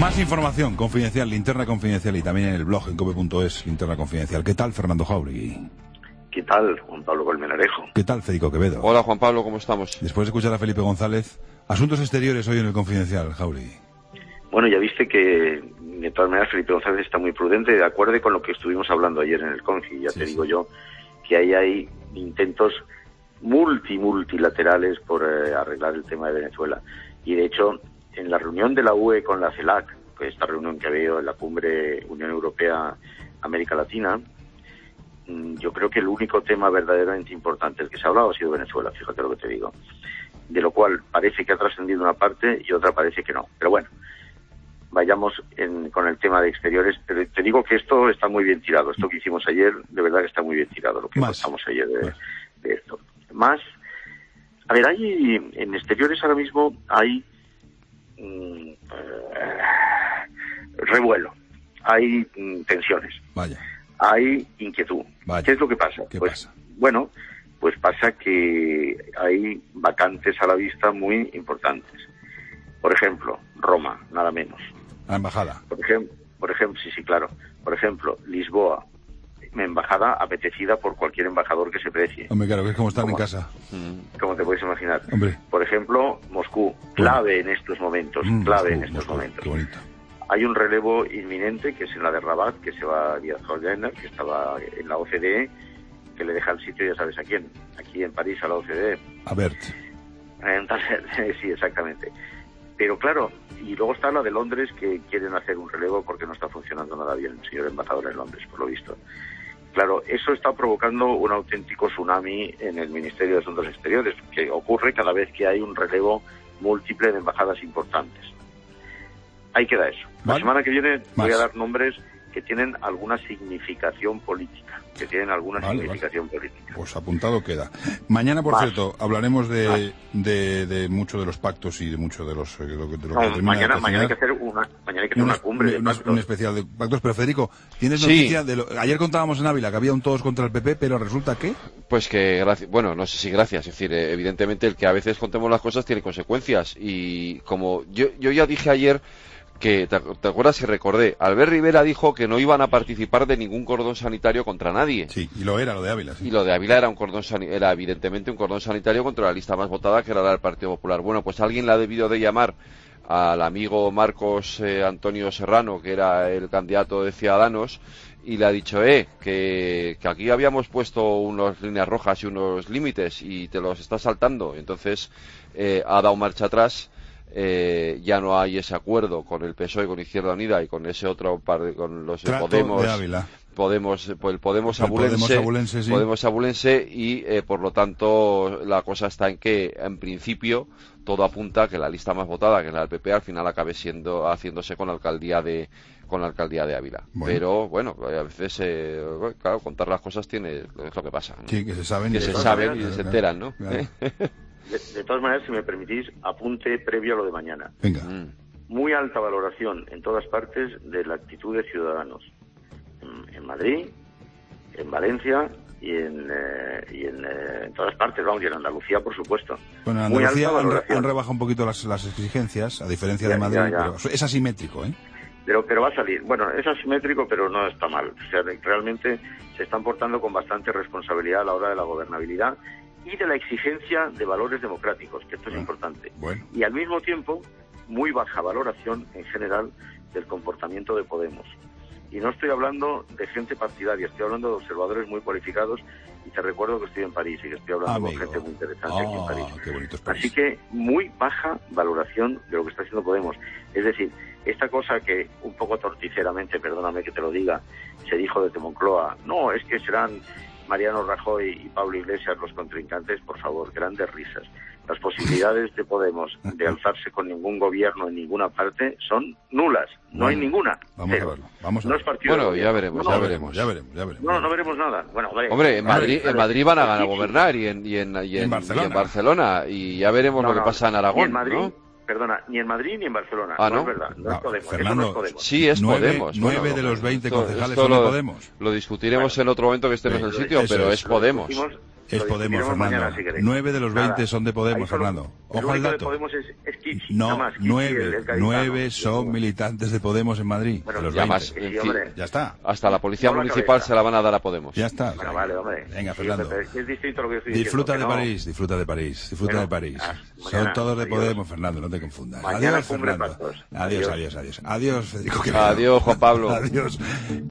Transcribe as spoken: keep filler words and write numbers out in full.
Más información confidencial, Linterna Confidencial, y también en el blog en cope punto es, Linterna Confidencial. ¿Qué tal, Fernando Jauregui? ¿Qué tal, Juan Pablo Colmenarejo? ¿Qué tal, Federico Quevedo? Hola, Juan Pablo, ¿cómo estamos? Después de escuchar a Felipe González, asuntos exteriores hoy en el Confidencial, Jauregui. Bueno, ya viste que, de todas maneras, Felipe González está muy prudente, de acuerdo con lo que estuvimos hablando ayer en el Confi. Ya sí, te sí. digo yo que ahí hay intentos multi, multilaterales por eh, arreglar el tema de Venezuela. Y, de hecho, en la reunión de la U E con la CELAC, que esta reunión que ha habido en la cumbre Unión Europea-América Latina, yo creo que el único tema verdaderamente importante del que se ha hablado ha sido Venezuela, fíjate lo que te digo. De lo cual parece que ha trascendido una parte y otra parece que no. Pero bueno, vayamos en, con el tema de exteriores. Pero te digo que esto está muy bien tirado. Esto que hicimos ayer, de verdad que está muy bien tirado, lo que contamos ayer de, de esto. Más, a ver, hay en exteriores ahora mismo hay mmm, eh, revuelo, hay mmm, tensiones. Vaya. Hay inquietud. Vaya. ¿Qué es lo que pasa? ¿Qué pues, pasa? Bueno, pues pasa que hay vacantes a la vista muy importantes. Por ejemplo, Roma, nada menos. La embajada. Por ejemplo, por ejemplo, sí, sí, claro. Por ejemplo, Lisboa, una embajada apetecida por cualquier embajador que se precie. Hombre, claro, que es como estar en casa. Como te puedes imaginar. Hombre. Por ejemplo, Moscú, clave bueno. en estos momentos, Mm, clave Moscú, en estos Moscú, momentos. Qué bonito. Hay un relevo inminente, que es en la de Rabat, que se va a Díaz-Joyener, que estaba en la O C D E, que le deja el sitio, ya sabes a quién, aquí en París, a la O C D E. A Bert. Entonces, sí, exactamente. Pero claro, y luego está la de Londres, que quieren hacer un relevo porque no está funcionando nada bien, el señor embajador en Londres, por lo visto. Claro, eso está provocando un auténtico tsunami en el Ministerio de Asuntos Exteriores, que ocurre cada vez que hay un relevo múltiple de embajadas importantes. Ahí queda eso. La ¿Vale? semana que viene Más. voy a dar nombres que tienen alguna significación política, que tienen alguna Vale, significación vale. política. Pues apuntado queda. Mañana, por Más. cierto, hablaremos de, Más. de, de mucho de los pactos y de mucho de los, de lo que, de lo No, que termina mañana, de mañana hay que cocinar. hacer una, mañana hay que hacer Un, una cumbre de un, pactos. un especial de pactos. Pero, Federico, ¿tienes Sí. noticia de lo... Ayer contábamos en Ávila que había un todos contra el P P, pero resulta que... Pues que, gracias, bueno, no sé si gracias, es decir, eh, evidentemente el que a veces contemos las cosas tiene consecuencias. Y como yo, yo ya dije ayer, que te, te acuerdas que recordé, Albert Rivera dijo que no iban a participar de ningún cordón sanitario contra nadie. Sí, y lo era, lo de Ávila. Sí. Y lo de Ávila era un cordón sani- era evidentemente un cordón sanitario contra la lista más votada, que era la del Partido Popular. Bueno, pues alguien le ha debido de llamar al amigo Marcos eh, Antonio Serrano, que era el candidato de Ciudadanos, y le ha dicho, eh, que, que aquí habíamos puesto unas líneas rojas y unos límites y te los estás saltando. Entonces eh, ha dado marcha atrás. Eh, ya no hay ese acuerdo con el P S O E, con Izquierda Unida y con ese otro par de, con los Trato Podemos, de Ávila. Podemos, el Podemos El abulense, Podemos abulense, sí. Podemos abulense y eh, por lo tanto la cosa está en que en principio todo apunta a que la lista más votada, que es la del P P, al final acabe siendo haciéndose con la alcaldía de con la alcaldía de Ávila. Bueno. Pero bueno, a veces eh, claro, contar las cosas tiene es lo que pasa, ¿no? Sí, que se saben. Que y se claro, saben claro, y claro, se claro. enteran, ¿no? Claro. De, de todas maneras, si me permitís, apunte previo a lo de mañana. Venga. Mm. Muy alta valoración en todas partes de la actitud de Ciudadanos. En, en Madrid, en Valencia y en, eh, y en, eh, en todas partes, vamos, y en Andalucía, por supuesto. Bueno, en Muy Andalucía alta han, re- valoración. han rebajado un poquito las, las exigencias, a diferencia Ya, de Madrid, ya, ya. pero es asimétrico, ¿eh? Pero, pero va a salir. Bueno, es asimétrico, pero no está mal. O sea, realmente se están portando con bastante responsabilidad a la hora de la gobernabilidad y de la exigencia de valores democráticos, que esto es Ah, importante. bueno. Y al mismo tiempo, muy baja valoración en general del comportamiento de Podemos. Y no estoy hablando de gente partidaria, estoy hablando de observadores muy cualificados, y te recuerdo que estoy en París y que estoy hablando Amigo. con gente muy interesante aquí en París. Ah, qué bonito es París. Así que muy baja valoración de lo que está haciendo Podemos. Es decir, esta cosa que un poco torticeramente, perdóname que te lo diga, se dijo desde Moncloa, no, es que serán Mariano Rajoy y Pablo Iglesias los contrincantes, por favor, grandes risas. Las posibilidades de Podemos de alzarse con ningún gobierno en ninguna parte son nulas. No Bueno, hay ninguna. Vamos Cero. a verlo. Vamos a no verlo. es partido Bueno, de ya gobierno. veremos, No, ya no, veremos. Ya veremos, ya veremos. No, no veremos nada. Bueno, vale. Hombre, en Vale, Madrid, vale. en Madrid van a ganar Sí, a sí. gobernar y en, y en, y en, En Barcelona. y en Barcelona y ya veremos No, lo que no, pasa en Ni Aragón, en Madrid, ¿no? perdona, ni en Madrid ni en Barcelona. Ah, no, ¿no? es verdad. No, No, es Podemos. Fernando, Eso no es Podemos. Sí, es Nueve- Podemos. nueve Bueno, de los veinte esto- concejales esto son de lo, Podemos. Lo discutiremos Bueno, en otro momento que estemos eso en el sitio, es, pero eso es es. Podemos. Lo discutimos, Es Podemos, Fernando. Mañana, si nueve de los veinte son de Podemos, solo, Fernando. Ojo al dato. De Podemos es, es Kichi, no, más, Kichi, nueve, el, el nueve son militantes de Podemos en Madrid. Bueno, de los ya, veinte. más, en fin, ya está. Hasta la policía no municipal la se la van a dar a Podemos. Ya está. Bueno, vale, hombre. Venga, Fernando. Sí, es distinto lo que estoy disfruta diciendo, de no. París, disfruta de París, disfruta bueno, de París. ah, son mañana, todos de adiós. Podemos, Fernando, no te confundas. Mañana Adiós, cumple Fernando. pactos. Adiós, adiós, adiós. Adiós, Federico. Adiós, Juan Pablo. Adiós.